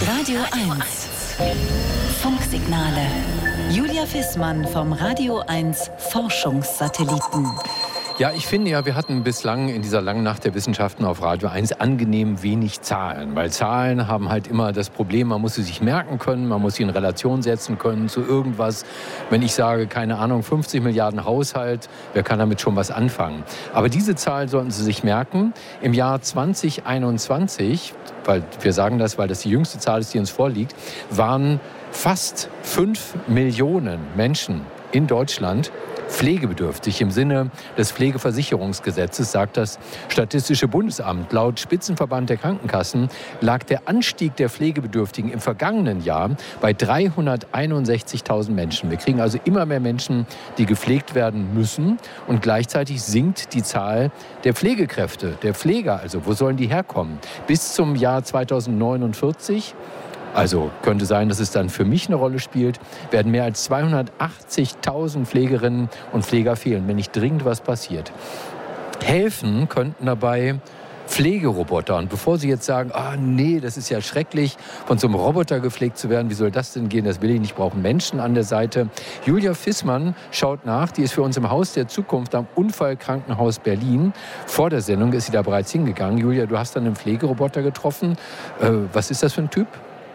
Radio 1. Funksignale. Julia Fissmann vom Radio 1 Forschungssatelliten. Ja, ich finde ja, wir hatten bislang in dieser langen Nacht der Wissenschaften auf Radio 1 angenehm wenig Zahlen. Weil Zahlen haben halt immer das Problem, man muss sie sich merken können, man muss sie in Relation setzen können zu irgendwas. Wenn ich sage, keine Ahnung, 50 Milliarden Haushalt, wer kann damit schon was anfangen? Aber diese Zahl sollten Sie sich merken. Im Jahr 2021, weil wir sagen das, weil das die jüngste Zahl ist, die uns vorliegt, waren fast 5 Millionen Menschen in Deutschland pflegebedürftig im Sinne des Pflegeversicherungsgesetzes, sagt das Statistische Bundesamt. Laut Spitzenverband der Krankenkassen lag der Anstieg der Pflegebedürftigen im vergangenen Jahr bei 361.000 Menschen. Wir kriegen also immer mehr Menschen, die gepflegt werden müssen, und gleichzeitig sinkt die Zahl der Pflegekräfte, der Pfleger. Also wo sollen die herkommen? Bis zum Jahr 2049, also könnte sein, dass es dann für mich eine Rolle spielt, werden mehr als 280.000 Pflegerinnen und Pfleger fehlen, wenn nicht dringend was passiert. Helfen könnten dabei Pflegeroboter. Und bevor Sie jetzt sagen, nee, das ist ja schrecklich, von so einem Roboter gepflegt zu werden, wie soll das denn gehen, das will ich nicht, brauchen Menschen an der Seite. Julia Fissmann schaut nach, die ist für uns im Haus der Zukunft am Unfallkrankenhaus Berlin. Vor der Sendung ist sie da bereits hingegangen. Julia, du hast dann einen Pflegeroboter getroffen. Was ist das für ein Typ?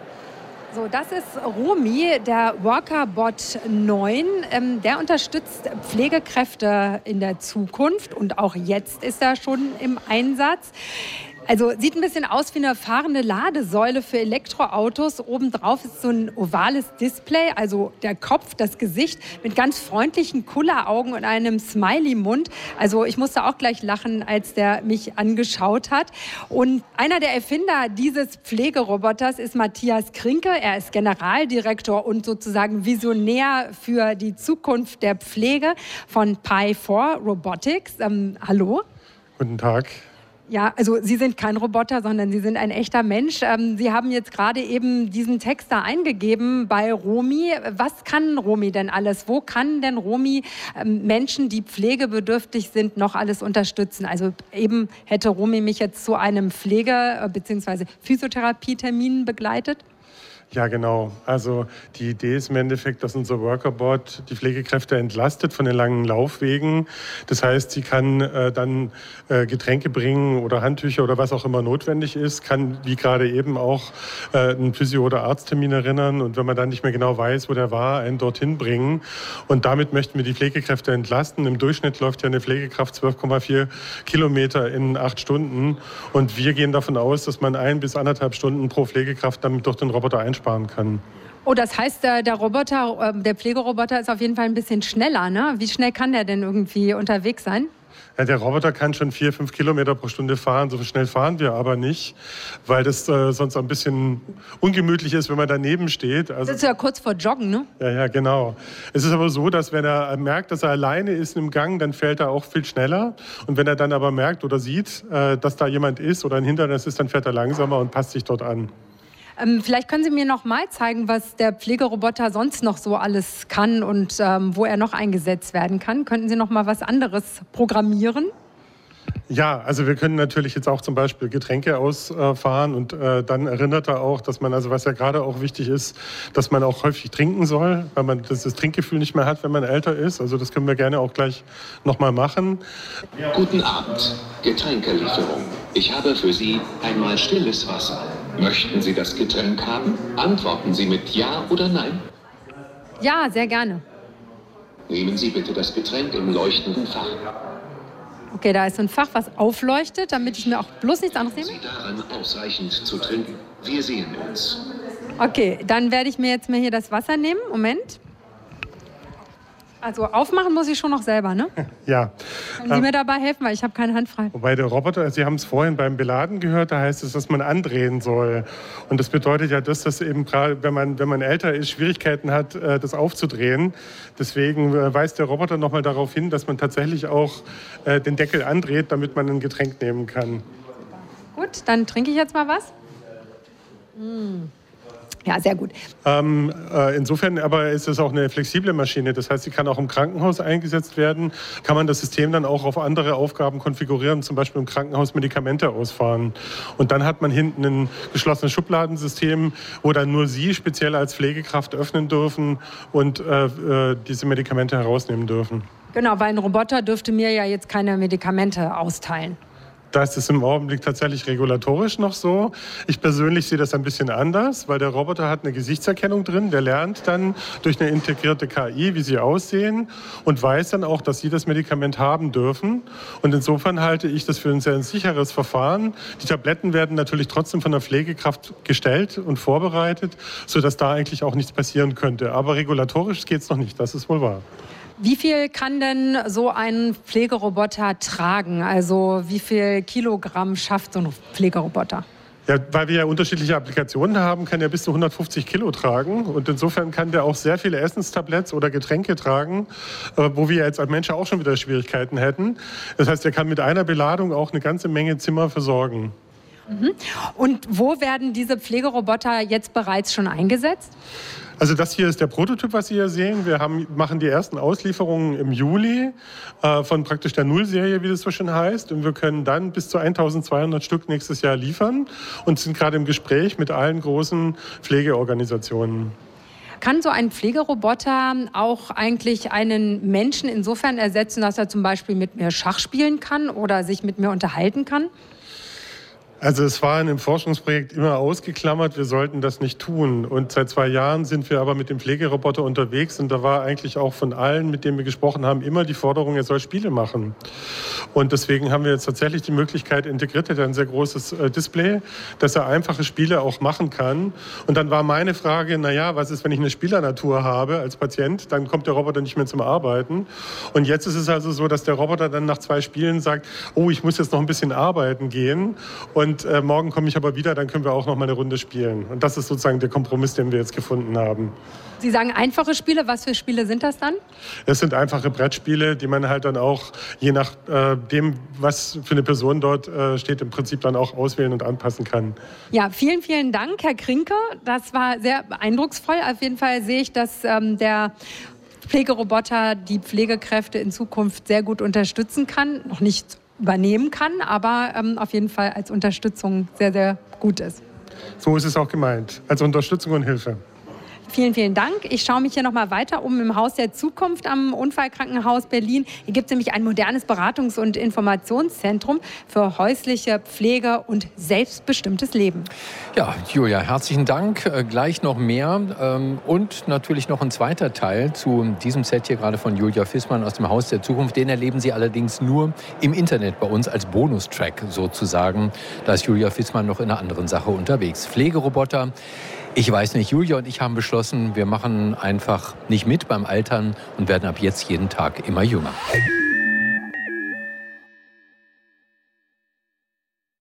So, das ist Romy, der Workerbot 9. Der unterstützt Pflegekräfte in der Zukunft und auch jetzt ist er schon im Einsatz. Also sieht ein bisschen aus wie eine fahrende Ladesäule für Elektroautos. Obendrauf ist so ein ovales Display, also der Kopf, das Gesicht mit ganz freundlichen Kulleraugen und einem Smiley-Mund. Also ich musste auch gleich lachen, als der mich angeschaut hat. Und einer der Erfinder dieses Pflegeroboters ist Matthias Krinke. Er ist Generaldirektor und sozusagen Visionär für die Zukunft der Pflege von Pi4 Robotics. Hallo. Guten Tag. Ja, also Sie sind kein Roboter, sondern Sie sind ein echter Mensch. Sie haben jetzt gerade eben diesen Text da eingegeben bei Romy. Was kann Romy denn alles? Wo kann denn Romy Menschen, die pflegebedürftig sind, noch alles unterstützen? Also eben hätte Romy mich jetzt zu einem Pflege- bzw. Physiotherapietermin begleitet? Ja, genau. Also die Idee ist im Endeffekt, dass unser Workerbot die Pflegekräfte entlastet von den langen Laufwegen. Das heißt, sie kann dann Getränke bringen oder Handtücher oder was auch immer notwendig ist, kann wie gerade eben auch einen Physio- oder Arzttermin erinnern, und wenn man dann nicht mehr genau weiß, wo der war, einen dorthin bringen. Und damit möchten wir die Pflegekräfte entlasten. Im Durchschnitt läuft ja eine Pflegekraft 12,4 Kilometer in 8 Stunden. Und wir gehen davon aus, dass man 1 bis 1,5 Stunden pro Pflegekraft damit durch den Roboter einsparen kann. Oh, das heißt, der Roboter, der Pflegeroboter ist auf jeden Fall ein bisschen schneller, ne? Wie schnell kann der denn irgendwie unterwegs sein? Ja, der Roboter kann schon 4-5 Kilometer pro Stunde fahren. So schnell fahren wir aber nicht, weil das sonst ein bisschen ungemütlich ist, wenn man daneben steht. Also, das ist ja kurz vor Joggen, ne? Ja, genau. Es ist aber so, dass wenn er merkt, dass er alleine ist im Gang, dann fährt er auch viel schneller. Und wenn er dann aber merkt oder sieht, dass da jemand ist oder ein Hindernis ist, dann fährt er langsamer und passt sich dort an. Vielleicht können Sie mir noch mal zeigen, was der Pflegeroboter sonst noch so alles kann und wo er noch eingesetzt werden kann. Könnten Sie noch mal was anderes programmieren? Ja, also wir können natürlich jetzt auch zum Beispiel Getränke ausfahren und dann erinnert er auch, dass man, also was ja gerade auch wichtig ist, dass man auch häufig trinken soll, weil man das Trinkgefühl nicht mehr hat, wenn man älter ist. Also das können wir gerne auch gleich nochmal machen. Guten Abend, Getränkelieferung. Ich habe für Sie einmal stilles Wasser. Möchten Sie das Getränk haben? Antworten Sie mit Ja oder Nein. Ja, sehr gerne. Nehmen Sie bitte das Getränk im leuchtenden Fach. Okay, da ist so ein Fach, was aufleuchtet, damit ich mir auch bloß nichts anderes nehme. Sie daran, ausreichend zu trinken. Wir sehen uns. Okay, dann werde ich mir jetzt mal hier das Wasser nehmen. Moment. Also aufmachen muss ich schon noch selber, ne? Ja. Können Sie mir dabei helfen, weil ich habe keine Hand frei. Wobei der Roboter, Sie haben es vorhin beim Beladen gehört, da heißt es, dass man andrehen soll. Und das bedeutet ja, dass eben gerade, wenn man älter ist, Schwierigkeiten hat, das aufzudrehen. Deswegen weist der Roboter nochmal darauf hin, dass man tatsächlich auch den Deckel andreht, damit man ein Getränk nehmen kann. Gut, dann trinke ich jetzt mal was. Ja, sehr gut. Insofern aber ist es auch eine flexible Maschine. Das heißt, sie kann auch im Krankenhaus eingesetzt werden. Kann man das System dann auch auf andere Aufgaben konfigurieren, zum Beispiel im Krankenhaus Medikamente ausfahren. Und dann hat man hinten ein geschlossenes Schubladensystem, wo dann nur Sie speziell als Pflegekraft öffnen dürfen und diese Medikamente herausnehmen dürfen. Genau, weil ein Roboter dürfte mir ja jetzt keine Medikamente austeilen. Das ist im Augenblick tatsächlich regulatorisch noch so. Ich persönlich sehe das ein bisschen anders, weil der Roboter hat eine Gesichtserkennung drin. Der lernt dann durch eine integrierte KI, wie sie aussehen und weiß dann auch, dass sie das Medikament haben dürfen. Und insofern halte ich das für ein sehr sicheres Verfahren. Die Tabletten werden natürlich trotzdem von der Pflegekraft gestellt und vorbereitet, sodass da eigentlich auch nichts passieren könnte. Aber regulatorisch geht es noch nicht, das ist wohl wahr. Wie viel kann denn so ein Pflegeroboter tragen? Also wie viel Kilogramm schafft so ein Pflegeroboter? Ja, weil wir ja unterschiedliche Applikationen haben, kann er bis zu 150 Kilo tragen. Und insofern kann der auch sehr viele Essenstabletts oder Getränke tragen, wo wir jetzt als Menschen auch schon wieder Schwierigkeiten hätten. Das heißt, er kann mit einer Beladung auch eine ganze Menge Zimmer versorgen. Und wo werden diese Pflegeroboter jetzt bereits schon eingesetzt? Also das hier ist der Prototyp, was Sie hier sehen. Wir machen die ersten Auslieferungen im Juli von praktisch der Nullserie, wie das so schön heißt. Und wir können dann bis zu 1200 Stück nächstes Jahr liefern und sind gerade im Gespräch mit allen großen Pflegeorganisationen. Kann so ein Pflegeroboter auch eigentlich einen Menschen insofern ersetzen, dass er zum Beispiel mit mir Schach spielen kann oder sich mit mir unterhalten kann? Also es war in dem Forschungsprojekt immer ausgeklammert, wir sollten das nicht tun. Und seit 2 Jahren sind wir aber mit dem Pflegeroboter unterwegs und da war eigentlich auch von allen, mit denen wir gesprochen haben, immer die Forderung, er soll Spiele machen. Und deswegen haben wir jetzt tatsächlich die Möglichkeit, integriert hat ein sehr großes Display, dass er einfache Spiele auch machen kann. Und dann war meine Frage, naja, was ist, wenn ich eine Spielernatur habe als Patient, dann kommt der Roboter nicht mehr zum Arbeiten. Und jetzt ist es also so, dass der Roboter dann nach 2 Spielen sagt, oh, ich muss jetzt noch ein bisschen arbeiten gehen. Und morgen komme ich aber wieder, dann können wir auch noch mal eine Runde spielen. Und das ist sozusagen der Kompromiss, den wir jetzt gefunden haben. Sie sagen einfache Spiele. Was für Spiele sind das dann? Es sind einfache Brettspiele, die man halt dann auch, je nach dem, was für eine Person dort steht, im Prinzip dann auch auswählen und anpassen kann. Ja, vielen, vielen Dank, Herr Krinke. Das war sehr eindrucksvoll. Auf jeden Fall sehe ich, dass der Pflegeroboter die Pflegekräfte in Zukunft sehr gut unterstützen kann. Noch nicht übernehmen kann, aber auf jeden Fall als Unterstützung sehr, sehr gut ist. So ist es auch gemeint, als Unterstützung und Hilfe. Vielen, vielen Dank. Ich schaue mich hier noch mal weiter um im Haus der Zukunft am Unfallkrankenhaus Berlin. Hier gibt es nämlich ein modernes Beratungs- und Informationszentrum für häusliche Pflege und selbstbestimmtes Leben. Ja, Julia, herzlichen Dank. Gleich noch mehr und natürlich noch ein zweiter Teil zu diesem Set hier gerade von Julia Fissmann aus dem Haus der Zukunft. Den erleben Sie allerdings nur im Internet bei uns als Bonustrack sozusagen. Da ist Julia Fissmann noch in einer anderen Sache unterwegs. Pflegeroboter. Ich weiß nicht, Julia und ich haben beschlossen, wir machen einfach nicht mit beim Altern und werden ab jetzt jeden Tag immer jünger.